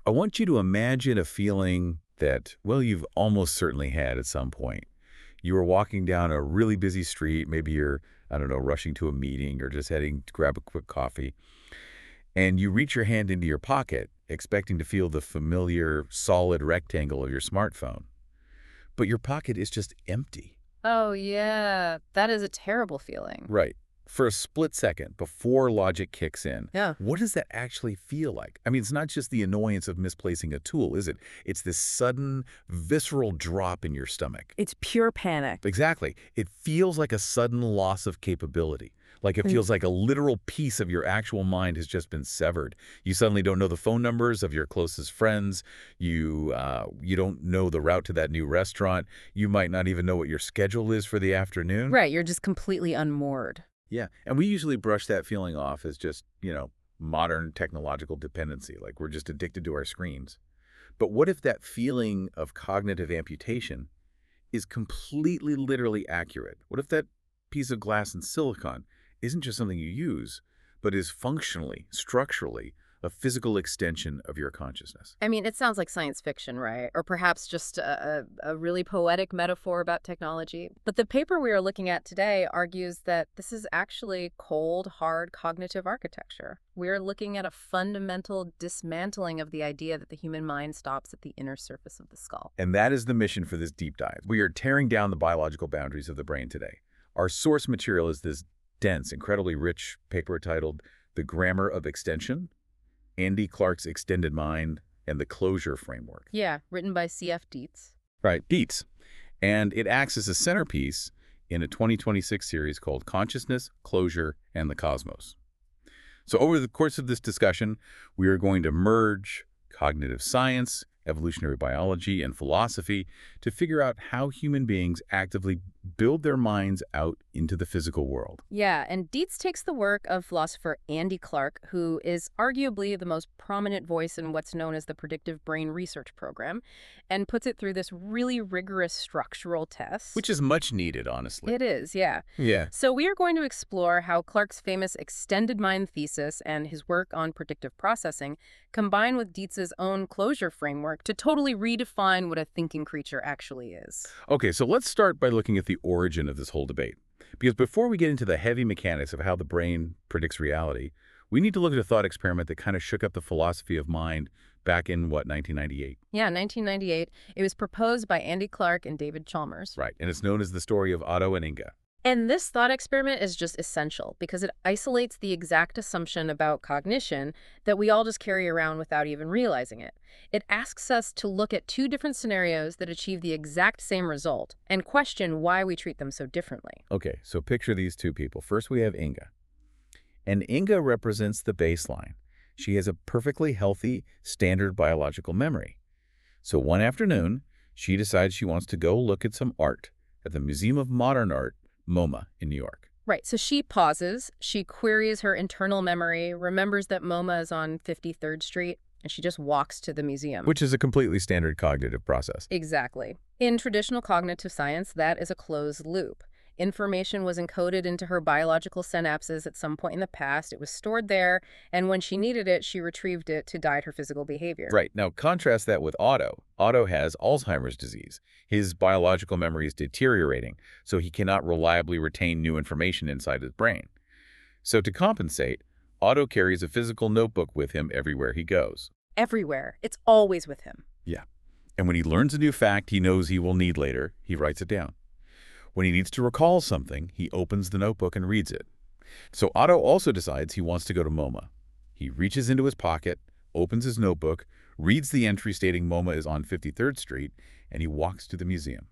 I want you to imagine a feeling that, well, you've almost certainly had at some point. You were walking down a really busy street. Maybe you're, I don't know, rushing to a meeting or just heading to grab a quick coffee. And you reach your hand into your pocket, expecting to feel the familiar, solid rectangle of your smartphone. But your pocket is just empty. Oh, yeah. That is a terrible feeling. Right. For a split second before logic kicks in, Yeah. what does that actually feel like? I mean, it's not just the annoyance of misplacing a tool, is it? It's this sudden, visceral drop in your stomach. It's pure panic. Exactly. It feels like a sudden loss of capability. Like it feels like a literal piece of your actual mind has just been severed. You suddenly don't know the phone numbers of your closest friends. You don't know the route to that new restaurant. You might not even know what your schedule is for the afternoon. Right. You're just completely unmoored. Yeah, and we usually brush that feeling off as just, modern technological dependency, like we're just addicted to our screens. But what if that feeling of cognitive amputation is completely literally accurate? What if that piece of glass and silicon isn't just something you use, but is functionally, structurally, a physical extension of your consciousness? I mean, it sounds like science fiction, right? Or perhaps just a really poetic metaphor about technology. But the paper we are looking at today argues that this is actually cold, hard cognitive architecture. We are looking at a fundamental dismantling of the idea that the human mind stops at the inner surface of the skull. And that is the mission for this deep dive. We are tearing down the biological boundaries of the brain today. Our source material is this dense, incredibly rich paper titled The Grammar of Extension, Andy Clark's Extended Mind, and the Closure Framework. Yeah, written by C.F. Dietz. Right, Dietz. And it acts as a centerpiece in a 2026 series called Consciousness, Closure, and the Cosmos. So over the course of this discussion, we are going to merge cognitive science, evolutionary biology, and philosophy to figure out how human beings actively build their minds out into the physical world. Yeah, and Dietz takes the work of philosopher Andy Clark, who is arguably the most prominent voice in what's known as the Predictive Brain Research Program, and puts it through this really rigorous structural test. Which is much needed, honestly. It is, yeah. Yeah. So we are going to explore how Clark's famous extended mind thesis and his work on predictive processing combine with Dietz's own closure framework to totally redefine what a thinking creature actually is. Okay, so let's start by looking at the origin of this whole debate. Because before we get into the heavy mechanics of how the brain predicts reality, we need to look at a thought experiment that kind of shook up the philosophy of mind back in, 1998? Yeah, 1998. It was proposed by Andy Clark and David Chalmers. Right, and it's known as the story of Otto and Inga. And this thought experiment is just essential because it isolates the exact assumption about cognition that we all just carry around without even realizing it. It asks us to look at two different scenarios that achieve the exact same result and question why we treat them so differently. Okay, so picture these two people. First, we have Inga. And Inga represents the baseline. She has a perfectly healthy, standard biological memory. So one afternoon, she decides she wants to go look at some art at the Museum of Modern Art, MoMA, in New York. Right, so she pauses, she queries her internal memory, remembers that MoMA is on 53rd Street, and she just walks to the museum. Which is a completely standard cognitive process. Exactly. In traditional cognitive science, that is a closed loop. Information was encoded into her biological synapses at some point in the past. It was stored there, and when she needed it, she retrieved it to guide her physical behavior. Right. Now, contrast that with Otto. Otto has Alzheimer's disease. His biological memory is deteriorating, so he cannot reliably retain new information inside his brain. So to compensate, Otto carries a physical notebook with him everywhere he goes. Everywhere. It's always with him. Yeah. And when he learns a new fact he knows he will need later, he writes it down. When he needs to recall something, he opens the notebook and reads it. So Otto also decides he wants to go to MoMA. He reaches into his pocket, opens his notebook, reads the entry stating MoMA is on 53rd Street, and he walks to the museum.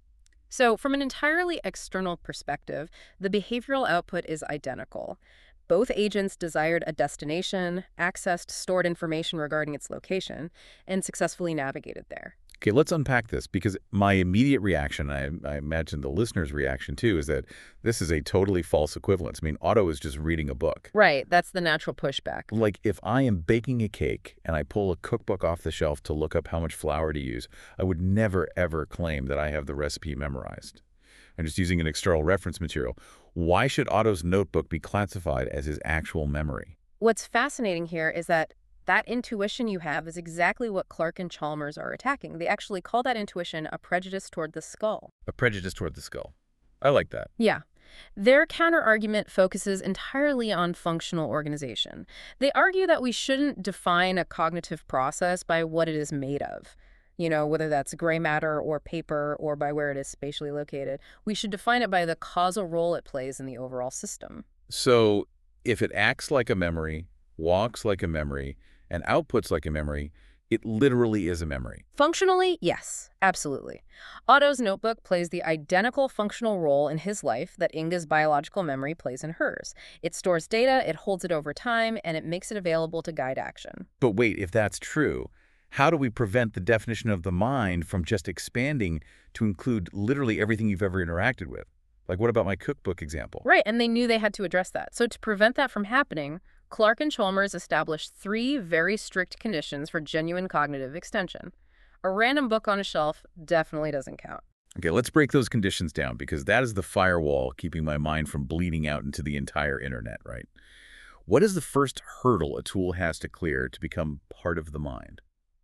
So from an entirely external perspective, the behavioral output is identical. Both agents desired a destination, accessed stored information regarding its location, and successfully navigated there. Okay, let's unpack this because my immediate reaction, I imagine the listener's reaction too, is that this is a totally false equivalence. I mean, Otto is just reading a book. Right, that's the natural pushback. Like if I am baking a cake and I pull a cookbook off the shelf to look up how much flour to use, I would never ever claim that I have the recipe memorized. I'm just using an external reference material. Why should Otto's notebook be classified as his actual memory? What's fascinating here is that That intuition you have is exactly what Clark and Chalmers are attacking. They actually call that intuition a prejudice toward the skull. A prejudice toward the skull. I like that. Yeah. Their counterargument focuses entirely on functional organization. They argue that we shouldn't define a cognitive process by what it is made of. Whether that's gray matter or paper or by where it is spatially located. We should define it by the causal role it plays in the overall system. So if it acts like a memory, walks like a memory, and outputs like a memory, it literally is a memory. Functionally, yes, absolutely. Otto's notebook plays the identical functional role in his life that Inga's biological memory plays in hers. It stores data, it holds it over time, and it makes it available to guide action. But wait, if that's true, how do we prevent the definition of the mind from just expanding to include literally everything you've ever interacted with? Like, what about my cookbook example? Right, and they knew they had to address that. So to prevent that from happening, Clark and Chalmers established 3 very strict conditions for genuine cognitive extension. A random book on a shelf definitely doesn't count. Okay, let's break those conditions down, because that is the firewall keeping my mind from bleeding out into the entire internet, right? What is the first hurdle a tool has to clear to become part of the mind?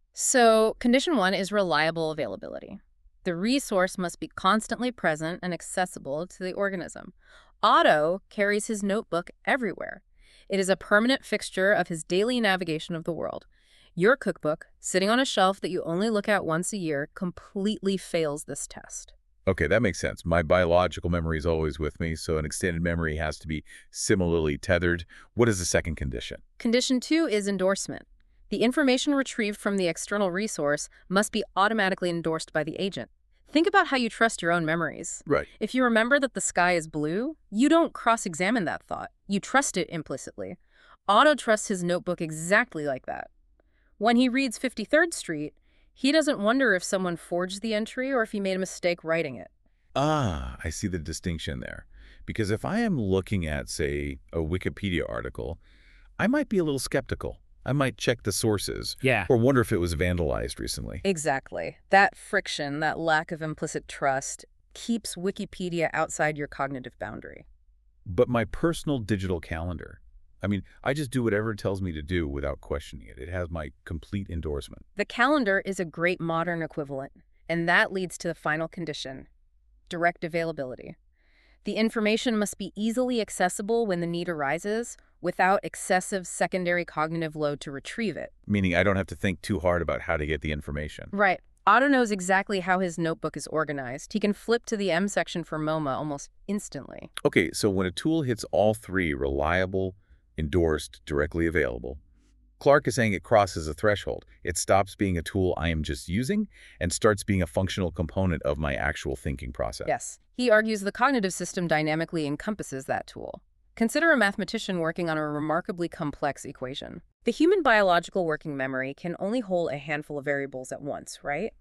So condition 1 is reliable availability. The resource must be constantly present and accessible to the organism. Otto carries his notebook everywhere. It is a permanent fixture of his daily navigation of the world. Your cookbook, sitting on a shelf that you only look at once a year, completely fails this test. Okay, that makes sense. My biological memory is always with me, so an extended memory has to be similarly tethered. What is the second condition? Condition 2 is endorsement. The information retrieved from the external resource must be automatically endorsed by the agent. Think about how you trust your own memories. Right. If you remember that the sky is blue, you don't cross-examine that thought. You trust it implicitly. Otto trusts his notebook exactly like that. When he reads 53rd Street, he doesn't wonder if someone forged the entry or if he made a mistake writing it. Ah, I see the distinction there. Because if I am looking at, say, a Wikipedia article, I might be a little skeptical. I might check the sources. Yeah. Or wonder if it was vandalized recently. Exactly. That friction, that lack of implicit trust, keeps Wikipedia outside your cognitive boundary. But my personal digital calendar, I mean, I just do whatever it tells me to do without questioning it. It has my complete endorsement. The calendar is a great modern equivalent, and that leads to the final condition, direct availability. The information must be easily accessible when the need arises, without excessive secondary cognitive load to retrieve it. Meaning I don't have to think too hard about how to get the information. Right. Otto knows exactly how his notebook is organized. He can flip to the M section for MoMA almost instantly. Okay, so when a tool hits all 3, reliable, endorsed, directly available, Clark is saying it crosses a threshold. It stops being a tool I am just using and starts being a functional component of my actual thinking process. Yes. He argues the cognitive system dynamically encompasses that tool. Consider a mathematician working on a remarkably complex equation. The human biological working memory can only hold a handful of variables at once, right?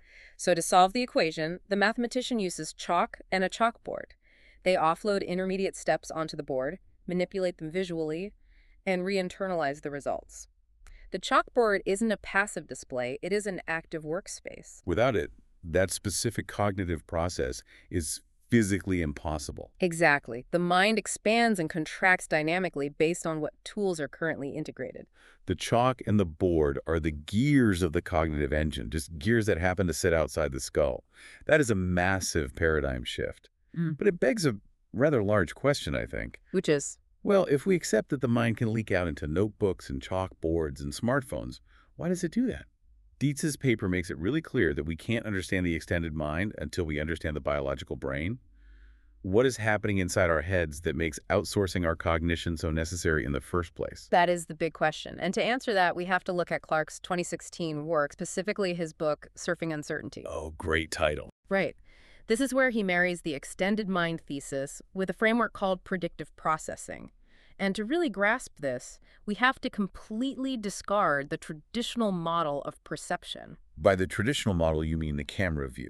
So to solve the equation, the mathematician uses chalk and a chalkboard. They offload intermediate steps onto the board, manipulate them visually, and re-internalize the results. The chalkboard isn't a passive display, it is an active workspace. Without it, that specific cognitive process is physically impossible. Exactly. The mind expands and contracts dynamically based on what tools are currently integrated. The chalk and the board are the gears of the cognitive engine, just gears that happen to sit outside the skull. That is a massive paradigm shift. But it begs a rather large question, I think. Which is? Well, if we accept that the mind can leak out into notebooks and chalkboards and smartphones, why does it do that? Dietz's paper makes it really clear that we can't understand the extended mind until we understand the biological brain. What is happening inside our heads that makes outsourcing our cognition so necessary in the first place? That is the big question. And to answer that, we have to look at Clark's 2016 work, specifically his book, Surfing Uncertainty. Oh, great title. Right. This is where he marries the extended mind thesis with a framework called predictive processing. And to really grasp this, we have to completely discard the traditional model of perception. By the traditional model, you mean the camera view.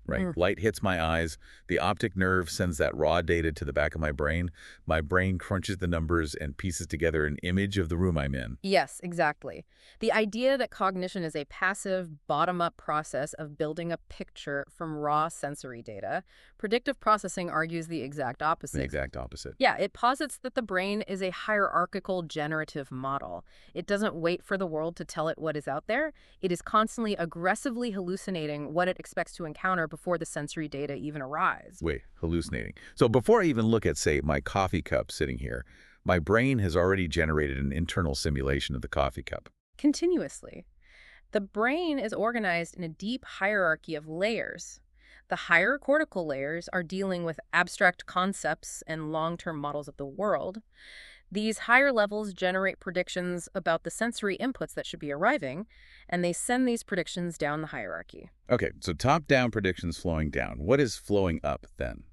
right? Mm. Light hits my eyes, the optic nerve sends that raw data to the back of my brain crunches the numbers and pieces together an image of the room I'm in. Yes, exactly. The idea that cognition is a passive, bottom-up process of building a picture from raw sensory data, predictive processing argues the exact The opposite. exact opposite. Yeah, it posits that the brain is a hierarchical generative model. It doesn't wait for the world to tell it what is out there. It is constantly aggressively hallucinating what it expects to encounter before the sensory data even arrives. Wait, hallucinating. So before I even look at, say, my coffee cup sitting here, my brain has already generated an internal simulation of the coffee cup. Continuously. The brain is organized in a deep hierarchy of layers. The higher cortical layers are dealing with abstract concepts and long-term models of the world. These higher levels generate predictions about the sensory inputs that should be arriving, and they send these predictions down the hierarchy. Okay, so top-down predictions flowing down. What is flowing up then?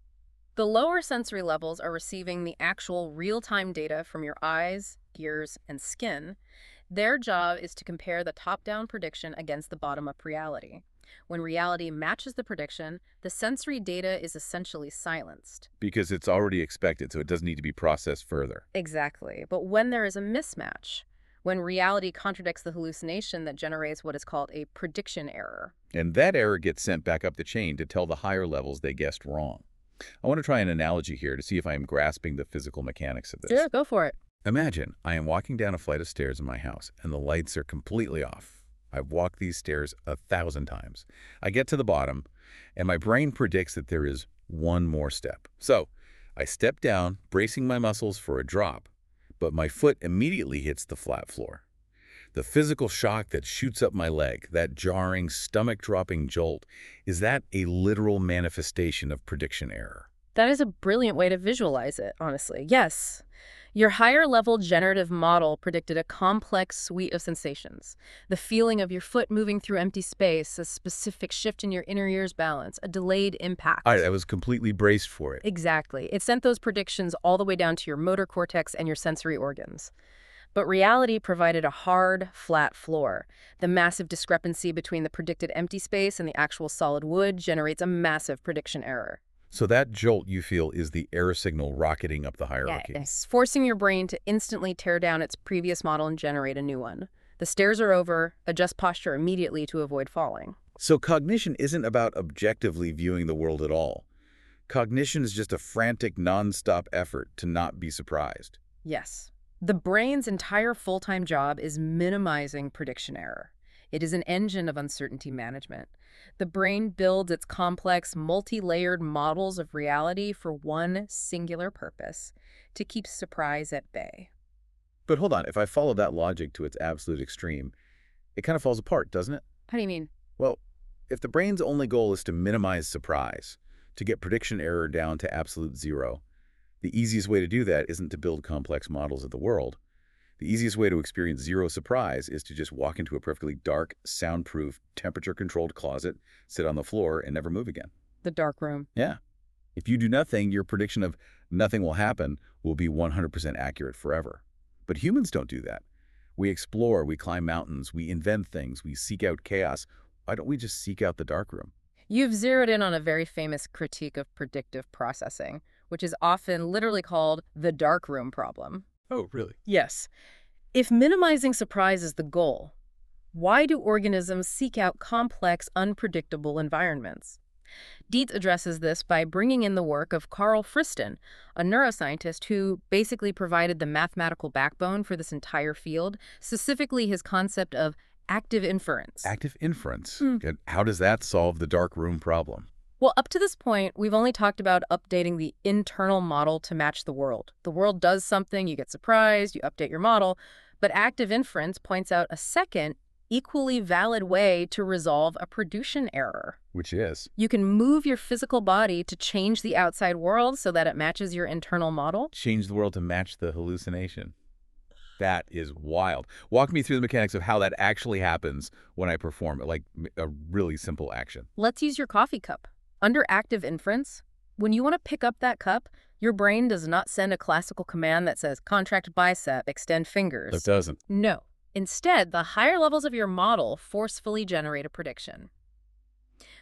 The lower sensory levels are receiving the actual real-time data from your eyes, ears, and skin. Their job is to compare the top-down prediction against the bottom-up reality. When reality matches the prediction, the sensory data is essentially silenced. Because it's already expected, so it doesn't need to be processed further. Exactly. But when there is a mismatch, when reality contradicts the hallucination, that generates what is called a prediction error. And that error gets sent back up the chain to tell the higher levels they guessed wrong. I want to try an analogy here to see if I am grasping the physical mechanics of this. Yeah, go for it. Imagine I am walking down a flight of stairs in my house, and the lights are completely off. I've walked these stairs 1,000 times. I get to the bottom, and my brain predicts that there is one more step. So I step down, bracing my muscles for a drop, but my foot immediately hits the flat floor. The physical shock that shoots up my leg, that jarring, stomach-dropping jolt, is that a literal manifestation of prediction error? That is a brilliant way to visualize it, honestly. Yes. Your higher level generative model predicted a complex suite of sensations. The feeling of your foot moving through empty space, a specific shift in your inner ear's balance, a delayed impact. I was completely braced for it. Exactly. It sent those predictions all the way down to your motor cortex and your sensory organs. But reality provided a hard, flat floor. The massive discrepancy between the predicted empty space and the actual solid wood generates a massive prediction error. So that jolt you feel is the error signal rocketing up the hierarchy. Yes, forcing your brain to instantly tear down its previous model and generate a new one. The stairs are over, adjust posture immediately to avoid falling. So cognition isn't about objectively viewing the world at all. Cognition is just a frantic, non-stop effort to not be surprised. Yes. The brain's entire full-time job is minimizing prediction error. It is an engine of uncertainty management. The brain builds its complex, multi-layered models of reality for one singular purpose: to keep surprise at bay. But hold on, if I follow that logic to its absolute extreme, it kind of falls apart, doesn't it? How do you mean? Well, if the brain's only goal is to minimize surprise, to get prediction error down to absolute zero, the easiest way to do that isn't to build complex models of the world. The easiest way to experience zero surprise is to just walk into a perfectly dark, soundproof, temperature-controlled closet, sit on the floor, and never move again. The dark room. Yeah. If you do nothing, your prediction of nothing will happen will be 100% accurate forever. But humans don't do that. We explore, we climb mountains, we invent things, we seek out chaos. Why don't we just seek out the dark room? You've zeroed in on a very famous critique of predictive processing, which is often literally called the dark room problem. Oh, really? Yes. If minimizing surprise is the goal, why do organisms seek out complex, unpredictable environments? Dietz addresses this by bringing in the work of Carl Friston, a neuroscientist who basically provided the mathematical backbone for this entire field, specifically his concept of active inference. Active inference. And how does that solve the dark room problem? Well, up to this point, we've only talked about updating the internal model to match the world. The world does something, you get surprised, you update your model. But active inference points out a second, equally valid way to resolve a prediction error. Which is? You can move your physical body to change the outside world so that it matches your internal model. Change the world to match the hallucination. That is wild. Walk me through the mechanics of how that actually happens when I perform like a really simple action. Let's use your coffee cup. Under active inference, when you want to pick up that cup, your brain does not send a classical command that says contract bicep, extend fingers. It doesn't. No. Instead, the higher levels of your model forcefully generate a prediction.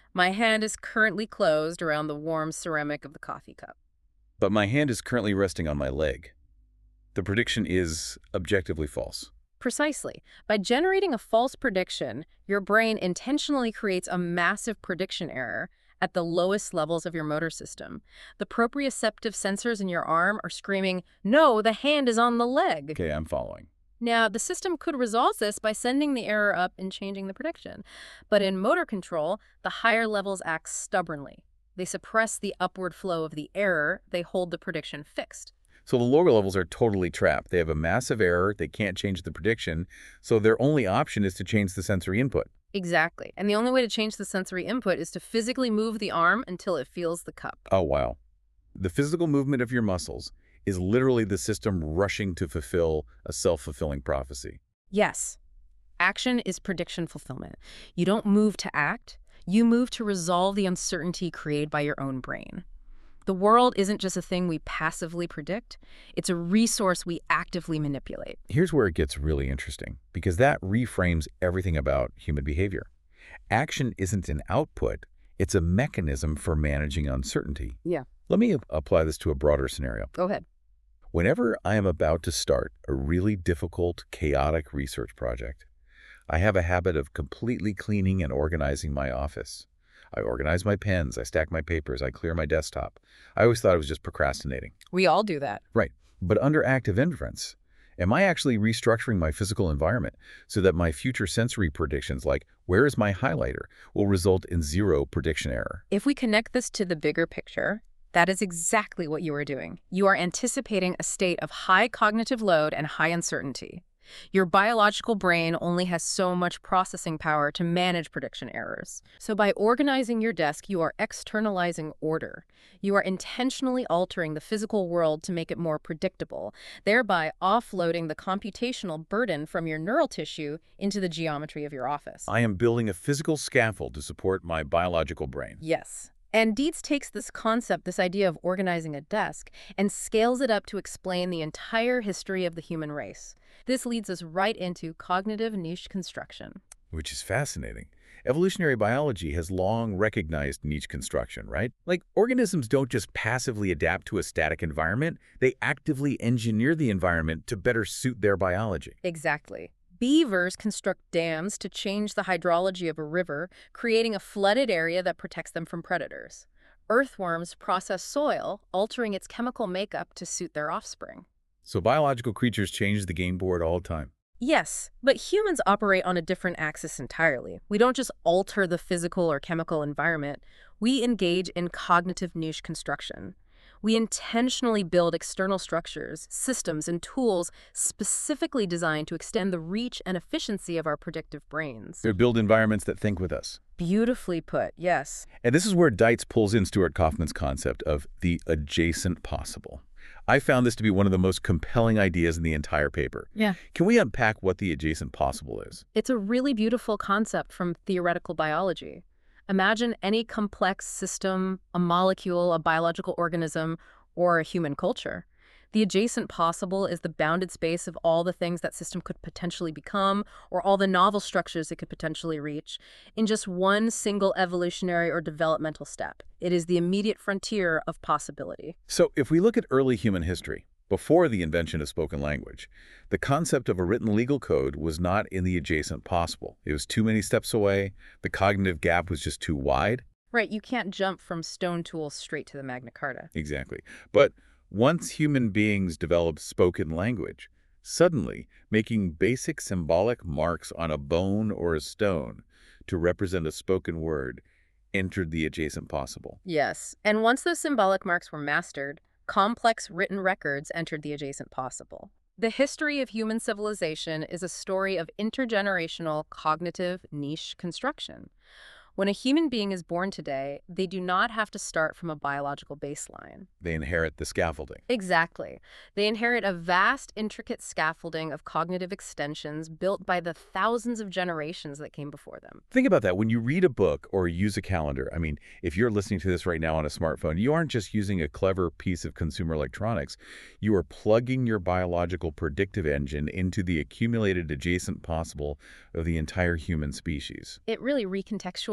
My hand is currently closed around the warm ceramic of the coffee cup. But my hand is currently resting on my leg. The prediction is objectively false. Precisely. By generating a false prediction, your brain intentionally creates a massive prediction error at the lowest levels of your motor system. The proprioceptive sensors in your arm are screaming, "No, the hand is on the leg." Okay, I'm following. Now, the system could resolve this by sending the error up and changing the prediction. But in motor control, the higher levels act stubbornly. They suppress the upward flow of the error, they hold the prediction fixed. So the lower levels are totally trapped. They have a massive error, they can't change the prediction, so their only option is to change the sensory input. Exactly. And the only way to change the sensory input is to physically move the arm until it feels the cup. Oh, wow. The physical movement of your muscles is literally the system rushing to fulfill a self-fulfilling prophecy. Yes. Action is prediction fulfillment. You don't move to act, you move to resolve the uncertainty created by your own brain. The world isn't just a thing we passively predict, it's a resource we actively manipulate. Here's where it gets really interesting, because that reframes everything about human behavior. Action isn't an output, it's a mechanism for managing uncertainty. Yeah. Let me apply this to a broader scenario. Go ahead. Whenever I am about to start a really difficult, chaotic research project, I have a habit of completely cleaning and organizing my office. I organize my pens, I stack my papers, I clear my desktop. I always thought it was just procrastinating. We all do that. Right. But under active inference, am I actually restructuring my physical environment so that my future sensory predictions, like where is my highlighter, will result in zero prediction error? If we connect this to the bigger picture, that is exactly what you are doing. You are anticipating a state of high cognitive load and high uncertainty. Your biological brain only has so much processing power to manage prediction errors. So by organizing your desk, you are externalizing order. You are intentionally altering the physical world to make it more predictable, thereby offloading the computational burden from your neural tissue into the geometry of your office. I am building a physical scaffold to support my biological brain. Yes. And Dietz takes this concept, this idea of organizing a desk, and scales it up to explain the entire history of the human race. This leads us right into cognitive niche construction. Which is fascinating. Evolutionary biology has long recognized niche construction, right? Like, organisms don't just passively adapt to a static environment, they actively engineer the environment to better suit their biology. Exactly. Beavers construct dams to change the hydrology of a river, creating a flooded area that protects them from predators. Earthworms process soil, altering its chemical makeup to suit their offspring. So biological creatures change the game board all the time. Yes, but humans operate on a different axis entirely. We don't just alter the physical or chemical environment. We engage in cognitive niche construction. We intentionally build external structures, systems, and tools specifically designed to extend the reach and efficiency of our predictive brains. They build environments that think with us. Beautifully put, yes. And this is where Dietz pulls in Stuart Kaufman's concept of the adjacent possible. I found this to be one of the most compelling ideas in the entire paper. Yeah. Can we unpack what the adjacent possible is? It's a really beautiful concept from theoretical biology. Imagine any complex system, a molecule, a biological organism, or a human culture. The adjacent possible is the bounded space of all the things that system could potentially become, or all the novel structures it could potentially reach, in just one single evolutionary or developmental step. It is the immediate frontier of possibility. So if we look at early human history, before the invention of spoken language, the concept of a written legal code was not in the adjacent possible. It was too many steps away, the cognitive gap was just too wide. Right, you can't jump from stone tools straight to the Magna Carta. Exactly. But once human beings developed spoken language, suddenly making basic symbolic marks on a bone or a stone to represent a spoken word entered the adjacent possible. Yes, and once those symbolic marks were mastered, complex written records entered the adjacent possible. The history of human civilization is a story of intergenerational cognitive niche construction. When a human being is born today, they do not have to start from a biological baseline. They inherit the scaffolding. Exactly. They inherit a vast, intricate scaffolding of cognitive extensions built by the thousands of generations that came before them. Think about that. When you read a book or use a calendar, I mean, if you're listening to this right now on a smartphone, you aren't just using a clever piece of consumer electronics. You are plugging your biological predictive engine into the accumulated adjacent possible of the entire human species. It really recontextualizes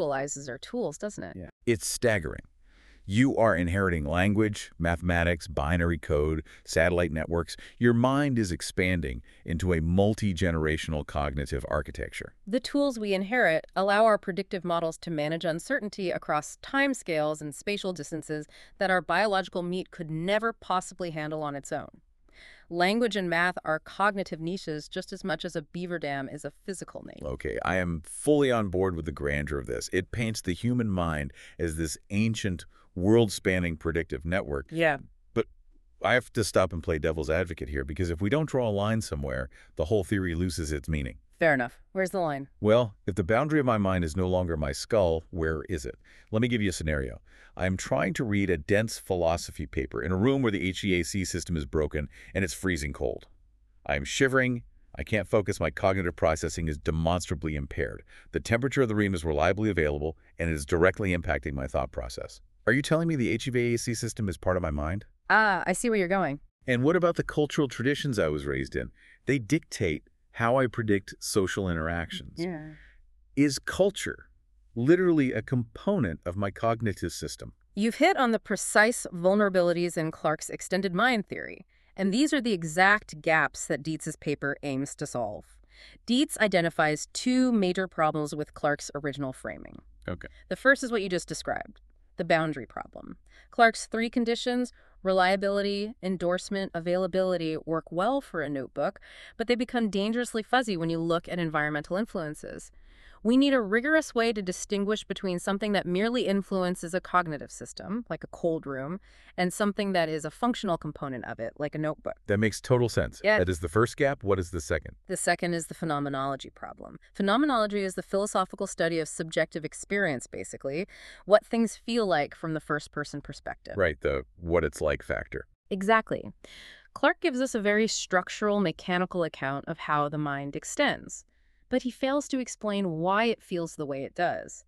destabilizes our tools, doesn't it? Yeah. It's staggering. You are inheriting language, mathematics, binary code, satellite networks. Your mind is expanding into a multi-generational cognitive architecture. The tools we inherit allow our predictive models to manage uncertainty across timescales and spatial distances that our biological meat could never possibly handle on its own. Language and math are cognitive niches just as much as a beaver dam is a physical name. Okay, I am fully on board with the grandeur of this. It paints the human mind as this ancient, world-spanning predictive network. Yeah. But I have to stop and play devil's advocate here, because if we don't draw a line somewhere, the whole theory loses its meaning. Fair enough. Where's the line? Well, if the boundary of my mind is no longer my skull, where is it? Let me give you a scenario. I am trying to read a dense philosophy paper in a room where the HVAC system is broken and it's freezing cold. I am shivering. I can't focus. My cognitive processing is demonstrably impaired. The temperature of the room is reliably available, and it is directly impacting my thought process. Are you telling me the HVAC system is part of my mind? Ah, I see where you're going. And what about the cultural traditions I was raised in? They dictate how I predict social interactions. Yeah. Is culture literally a component of my cognitive system? You've hit on the precise vulnerabilities in Clarke's extended mind theory, and these are the exact gaps that Dietz's paper aims to solve. Dietz identifies two major problems with Clarke's original framing. Okay. The first is what you just described, the boundary problem. Clarke's three conditions, reliability, endorsement, availability, work well for a notebook, but they become dangerously fuzzy when you look at environmental influences. We need a rigorous way to distinguish between something that merely influences a cognitive system, like a cold room, and something that is a functional component of it, like a notebook. That makes total sense. Yeah. That is the first gap. What is the second? The second is the phenomenology problem. Phenomenology is the philosophical study of subjective experience, basically, what things feel like from the first-person perspective. Right, the what it's like factor. Exactly. Clarke gives us a very structural, mechanical account of how the mind extends, but he fails to explain why it feels the way it does.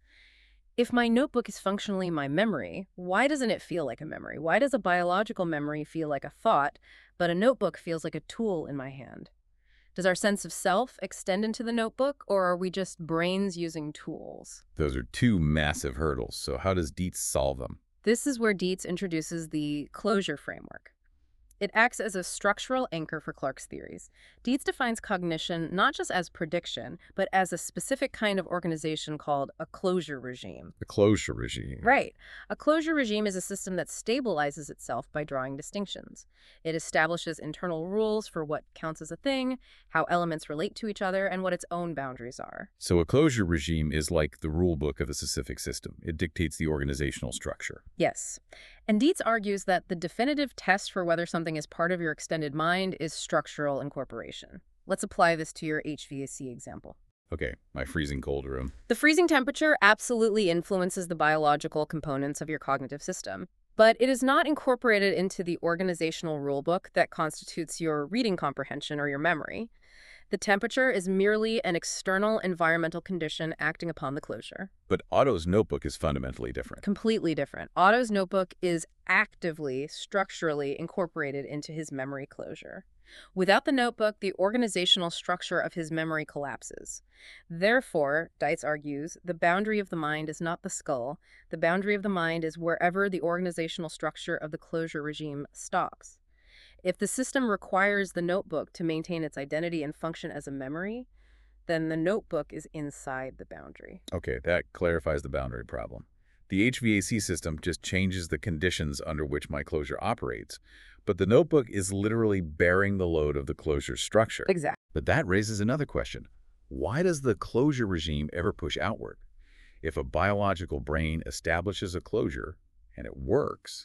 If my notebook is functionally my memory, why doesn't it feel like a memory? Why does a biological memory feel like a thought, but a notebook feels like a tool in my hand? Does our sense of self extend into the notebook, or are we just brains using tools? Those are two massive hurdles, so how does Dietz solve them? This is where Dietz introduces the closure framework. It acts as a structural anchor for Clarke's theories. Dietz defines cognition not just as prediction, but as a specific kind of organization called a closure regime. The closure regime. Right. A closure regime is a system that stabilizes itself by drawing distinctions. It establishes internal rules for what counts as a thing, how elements relate to each other, and what its own boundaries are. So a closure regime is like the rule book of a specific system. It dictates the organizational structure. Yes. And Dietz argues that the definitive test for whether something is part of your extended mind is structural incorporation. Let's apply this to your HVAC example. Okay, my freezing cold room. The freezing temperature absolutely influences the biological components of your cognitive system, but it is not incorporated into the organizational rulebook that constitutes your reading comprehension or your memory. The temperature is merely an external environmental condition acting upon the closure. But Otto's notebook is fundamentally different. Completely different. Otto's notebook is actively, structurally incorporated into his memory closure. Without the notebook, the organizational structure of his memory collapses. Therefore, Dietz argues, the boundary of the mind is not the skull. The boundary of the mind is wherever the organizational structure of the closure regime stops. If the system requires the notebook to maintain its identity and function as a memory, then the notebook is inside the boundary. Okay, that clarifies the boundary problem. The HVAC system just changes the conditions under which my closure operates, but the notebook is literally bearing the load of the closure structure. Exactly. But that raises another question. Why does the closure regime ever push outward? If a biological brain establishes a closure and it works,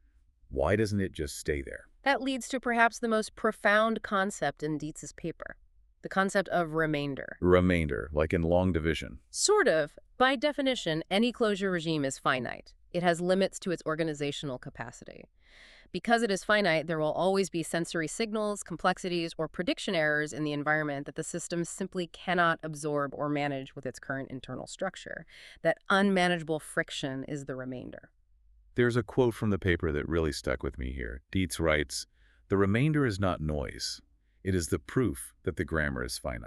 why doesn't it just stay there? That leads to perhaps the most profound concept in Dietz's paper, the concept of remainder. Remainder, like in long division. Sort of. By definition, any closure regime is finite. It has limits to its organizational capacity. Because it is finite, there will always be sensory signals, complexities, or prediction errors in the environment that the system simply cannot absorb or manage with its current internal structure. That unmanageable friction is the remainder. There's a quote from the paper that really stuck with me here. Dietz writes, "The remainder is not noise. It is the proof that the grammar is finite."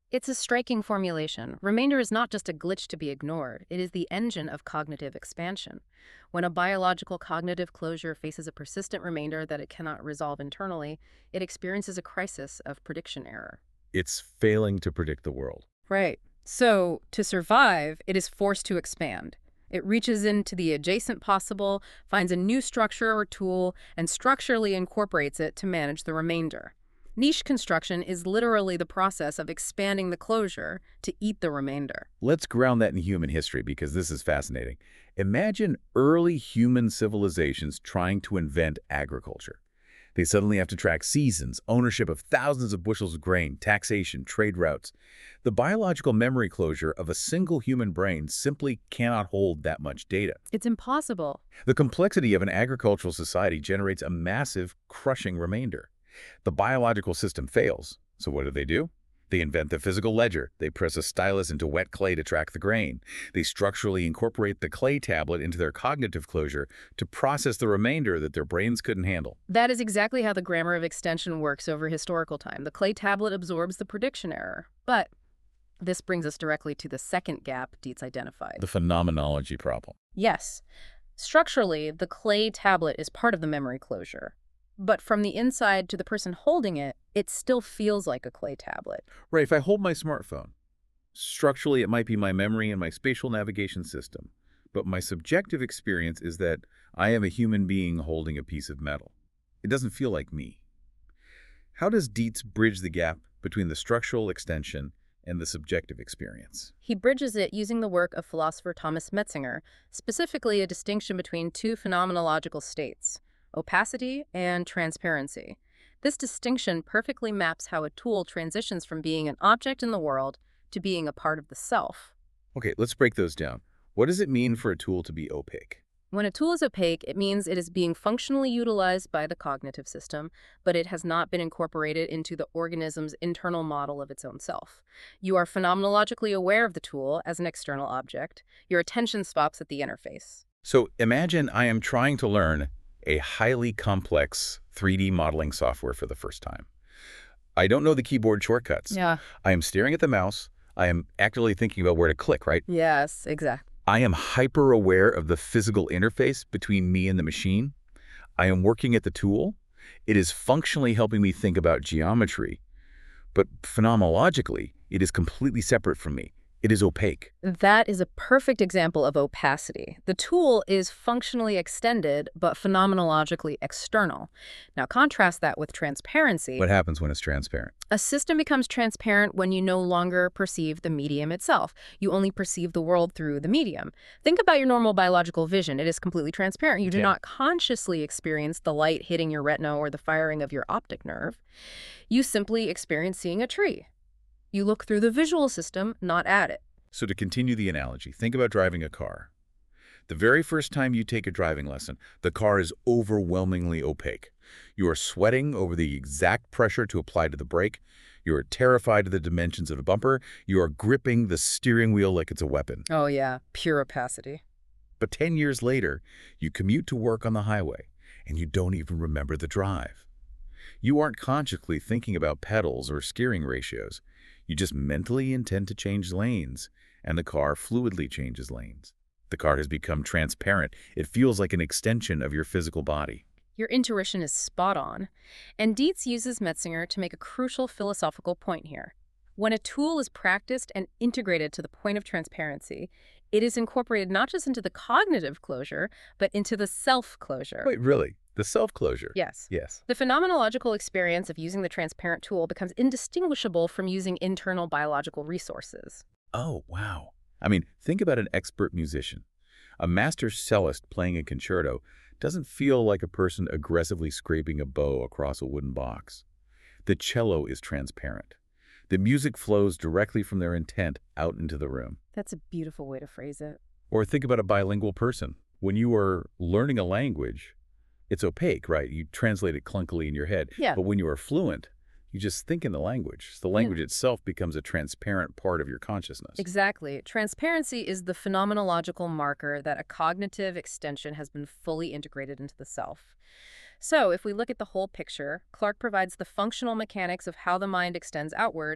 It's a striking formulation. Remainder is not just a glitch to be ignored. It is the engine of cognitive expansion. When a biological cognitive closure faces a persistent remainder that it cannot resolve internally, it experiences a crisis of prediction error. It's failing to predict the world. Right. So, to survive, it is forced to expand. It reaches into the adjacent possible, finds a new structure or tool, and structurally incorporates it to manage the remainder. Niche construction is literally the process of expanding the closure to eat the remainder. Let's ground that in human history because this is fascinating. Imagine early human civilizations trying to invent agriculture. They suddenly have to track seasons, ownership of thousands of bushels of grain, taxation, trade routes. The biological memory closure of a single human brain simply cannot hold that much data. It's impossible. The complexity of an agricultural society generates a massive, crushing remainder. The biological system fails. So what do? They invent the physical ledger. They press a stylus into wet clay to track the grain. They structurally incorporate the clay tablet into their cognitive closure to process the remainder that their brains couldn't handle. That is exactly how the grammar of extension works over historical time. The clay tablet absorbs the prediction error. But this brings us directly to the second gap Dietz identified. The phenomenology problem. Yes. Structurally, the clay tablet is part of the memory closure. But from the inside to the person holding it, it still feels like a clay tablet. Right, if I hold my smartphone, structurally it might be my memory and my spatial navigation system. But my subjective experience is that I am a human being holding a piece of metal. It doesn't feel like me. How does Dietz bridge the gap between the structural extension and the subjective experience? He bridges it using the work of philosopher Thomas Metzinger, specifically a distinction between two phenomenological states: opacity and transparency. This distinction perfectly maps how a tool transitions from being an object in the world to being a part of the self. Okay, let's break those down. What does it mean for a tool to be opaque? When a tool is opaque, it means it is being functionally utilized by the cognitive system, but it has not been incorporated into the organism's internal model of its own self. You are phenomenologically aware of the tool as an external object. Your attention stops at the interface. So imagine I am trying to learn a highly complex 3D modeling software for the first time. I don't know the keyboard shortcuts. Yeah. I am staring at the mouse. I am actively thinking about where to click, right? Yes, exactly. I am hyper aware of the physical interface between me and the machine. I am working at the tool. It is functionally helping me think about geometry. But phenomenologically, it is completely separate from me. It is opaque. That is a perfect example of opacity. The tool is functionally extended, but phenomenologically external. Now contrast that with transparency. What happens when it's transparent? A system becomes transparent when you no longer perceive the medium itself. You only perceive the world through the medium. Think about your normal biological vision. It is completely transparent. You do not consciously experience the light hitting your retina or the firing of your optic nerve. You simply experience seeing a tree. You look through the visual system, not at it. So to continue the analogy, think about driving a car. The very first time you take a driving lesson, the car is overwhelmingly opaque. You are sweating over the exact pressure to apply to the brake. You are terrified of the dimensions of the bumper. You are gripping the steering wheel like it's a weapon. Oh yeah, pure opacity. But 10 years later, you commute to work on the highway, and you don't even remember the drive. You aren't consciously thinking about pedals or steering ratios. You just mentally intend to change lanes, and the car fluidly changes lanes. The car has become transparent. It feels like an extension of your physical body. Your intuition is spot on. And Dietz uses Metzinger to make a crucial philosophical point here. When a tool is practiced and integrated to the point of transparency, it is incorporated not just into the cognitive closure, but into the self-closure. Wait, really? The self-closure? Yes. Yes. The phenomenological experience of using the transparent tool becomes indistinguishable from using internal biological resources. Oh, wow. I mean, think about an expert musician. A master cellist playing a concerto doesn't feel like a person aggressively scraping a bow across a wooden box. The cello is transparent. The music flows directly from their intent out into the room. That's a beautiful way to phrase it. Or think about a bilingual person. When you are learning a language, it's opaque, right? You translate it clunkily in your head. Yeah. But when you are fluent, you just think in the language. The language itself becomes a transparent part of your consciousness. Exactly. Transparency is the phenomenological marker that a cognitive extension has been fully integrated into the self. So, if we look at the whole picture, Clark provides the functional mechanics of how the mind extends outward.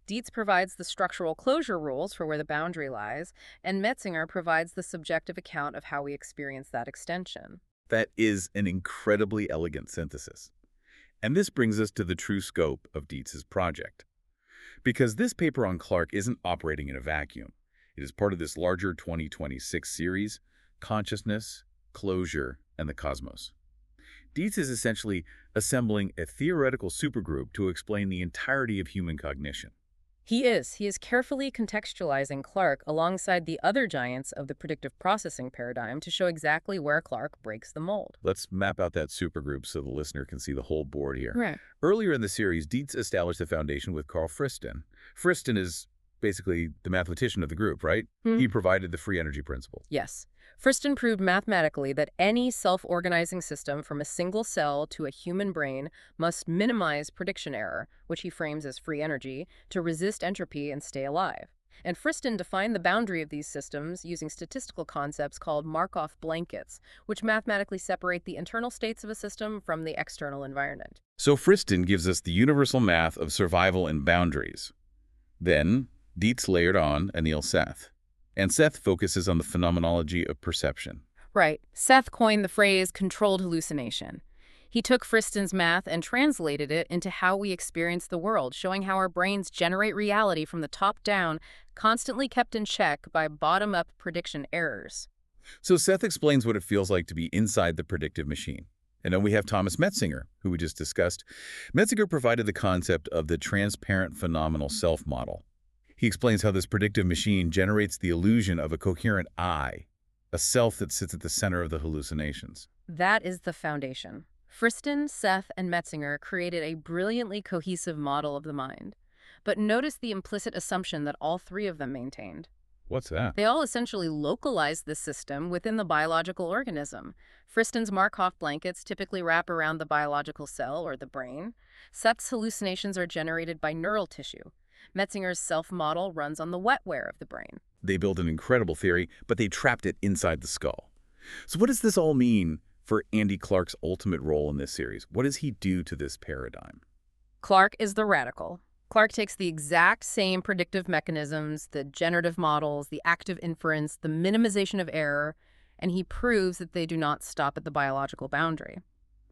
Dietz provides the structural closure rules for where the boundary lies, and Metzinger provides the subjective account of how we experience that extension. That is an incredibly elegant synthesis. And this brings us to the true scope of Dietz's project. Because this paper on Clarke isn't operating in a vacuum. It is part of this larger 2026 series, Consciousness, Closure, and the Cosmos. Dietz is essentially assembling a theoretical supergroup to explain the entirety of human cognition. He is. He is carefully contextualizing Clarke alongside the other giants of the predictive processing paradigm to show exactly where Clarke breaks the mold. Let's map out that supergroup so the listener can see the whole board here. Right. Earlier in the series, Dietz established the foundation with Carl Friston. Friston is basically the mathematician of the group, right? He provided the free energy principle. Yes. Friston proved mathematically that any self-organizing system from a single cell to a human brain must minimize prediction error, which he frames as free energy, to resist entropy and stay alive. And Friston defined the boundary of these systems using statistical concepts called Markov blankets, which mathematically separate the internal states of a system from the external environment. So Friston gives us the universal math of survival and boundaries. Then, Dietz layered on Anil Seth. And Seth focuses on the phenomenology of perception. Right. Seth coined the phrase controlled hallucination. He took Friston's math and translated it into how we experience the world, showing how our brains generate reality from the top down, constantly kept in check by bottom-up prediction errors. So Seth explains what it feels like to be inside the predictive machine. And then we have Thomas Metzinger, who we just discussed. Metzinger provided the concept of the transparent phenomenal self model. He explains how this predictive machine generates the illusion of a coherent I, a self that sits at the center of the hallucinations. That is the foundation. Friston, Seth, and Metzinger created a brilliantly cohesive model of the mind. But notice the implicit assumption that all three of them maintained. What's that? They all essentially localized the system within the biological organism. Friston's Markov blankets typically wrap around the biological cell or the brain. Seth's hallucinations are generated by neural tissue. Metzinger's self-model runs on the wetware of the brain. They built an incredible theory, but they trapped it inside the skull. So what does this all mean for Andy Clarke's ultimate role in this series? What does he do to this paradigm? Clarke is the radical. Clarke takes the exact same predictive mechanisms, the generative models, the active inference, the minimization of error, and he proves that they do not stop at the biological boundary.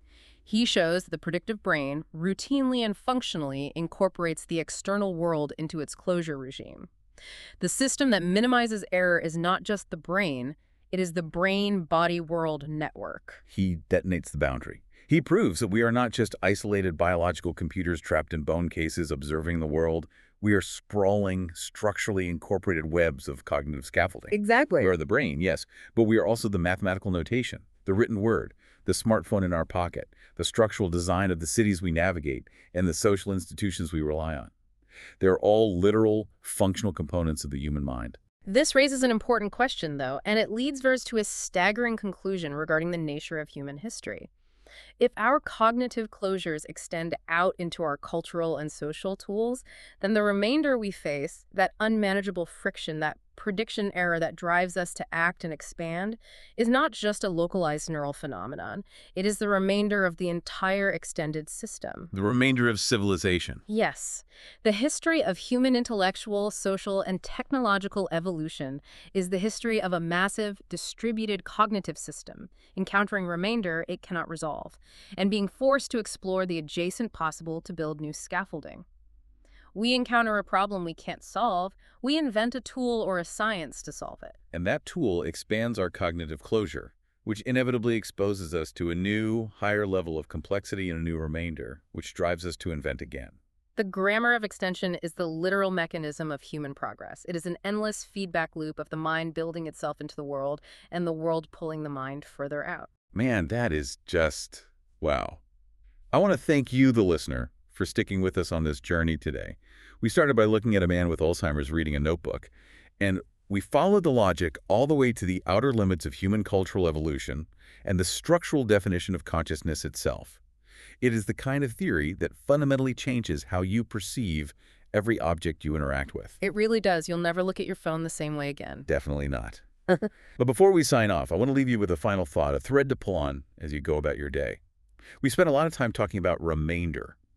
He shows that the predictive brain routinely and functionally incorporates the external world into its closure regime. The system that minimizes error is not just the brain, it is the brain-body-world network. He detonates the boundary. He proves that we are not just isolated biological computers trapped in bone cases observing the world. We are sprawling, structurally incorporated webs of cognitive scaffolding. Exactly. We are the brain, yes, but we are also the mathematical notation, the written word, the smartphone in our pocket, the structural design of the cities we navigate, and the social institutions we rely on. They're all literal, functional components of the human mind. This raises an important question, though, and it leads Vers to a staggering conclusion regarding the nature of human history. If our cognitive closures extend out into our cultural and social tools, then the remainder we face, that unmanageable friction, that prediction error that drives us to act and expand, is not just a localized neural phenomenon. It is the remainder of the entire extended system. The remainder of civilization. Yes. The history of human intellectual, social, and technological evolution is the history of a massive, distributed cognitive system, encountering remainder it cannot resolve, and being forced to explore the adjacent possible to build new scaffolding. We encounter a problem we can't solve, we invent a tool or a science to solve it. And that tool expands our cognitive closure, which inevitably exposes us to a new, higher level of complexity and a new remainder, which drives us to invent again. The grammar of extension is the literal mechanism of human progress. It is an endless feedback loop of the mind building itself into the world and the world pulling the mind further out. Man, that is just, wow. I want to thank you, the listener, for sticking with us on this journey today. We started by looking at a man with Alzheimer's reading a notebook, and we followed the logic all the way to the outer limits of human cultural evolution and the structural definition of consciousness itself. It is the kind of theory that fundamentally changes how you perceive every object you interact with. It really does. You'll never look at your phone the same way again. Definitely not. But before we sign off, I want to leave you with a final thought, a thread to pull on as you go about your day. We spent a lot of time talking about remainder.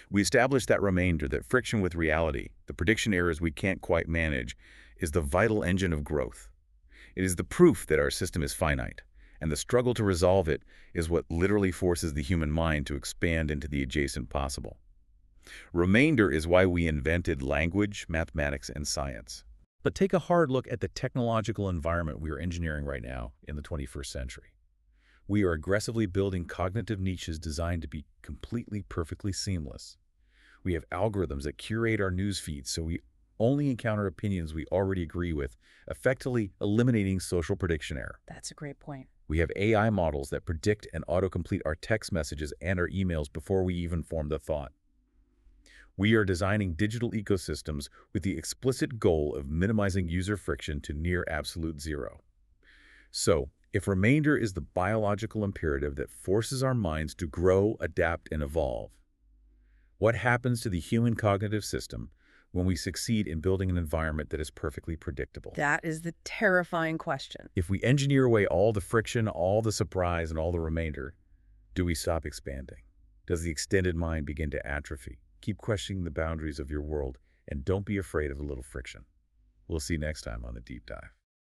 We established that remainder that friction with reality, the prediction errors we can't quite manage, is the vital engine of growth. It is the proof that our system is finite, and the struggle to resolve it is what literally forces the human mind to expand into the adjacent possible. Remainder is why we invented language, mathematics, and science. But take a hard look at the technological environment we are engineering right now in the 21st century. We are aggressively building cognitive niches designed to be completely, perfectly seamless. We have algorithms that curate our news feeds so we only encounter opinions we already agree with, effectively eliminating social prediction error. That's a great point. We have AI models that predict and autocomplete our text messages and our emails before we even form the thought. We are designing digital ecosystems with the explicit goal of minimizing user friction to near absolute zero. So, if remainder is the biological imperative that forces our minds to grow, adapt, and evolve, what happens to the human cognitive system when we succeed in building an environment that is perfectly predictable? That is the terrifying question. If we engineer away all the friction, all the surprise, and all the remainder, do we stop expanding? Does the extended mind begin to atrophy? Keep questioning the boundaries of your world, and don't be afraid of a little friction. We'll see you next time on The Deep Dive.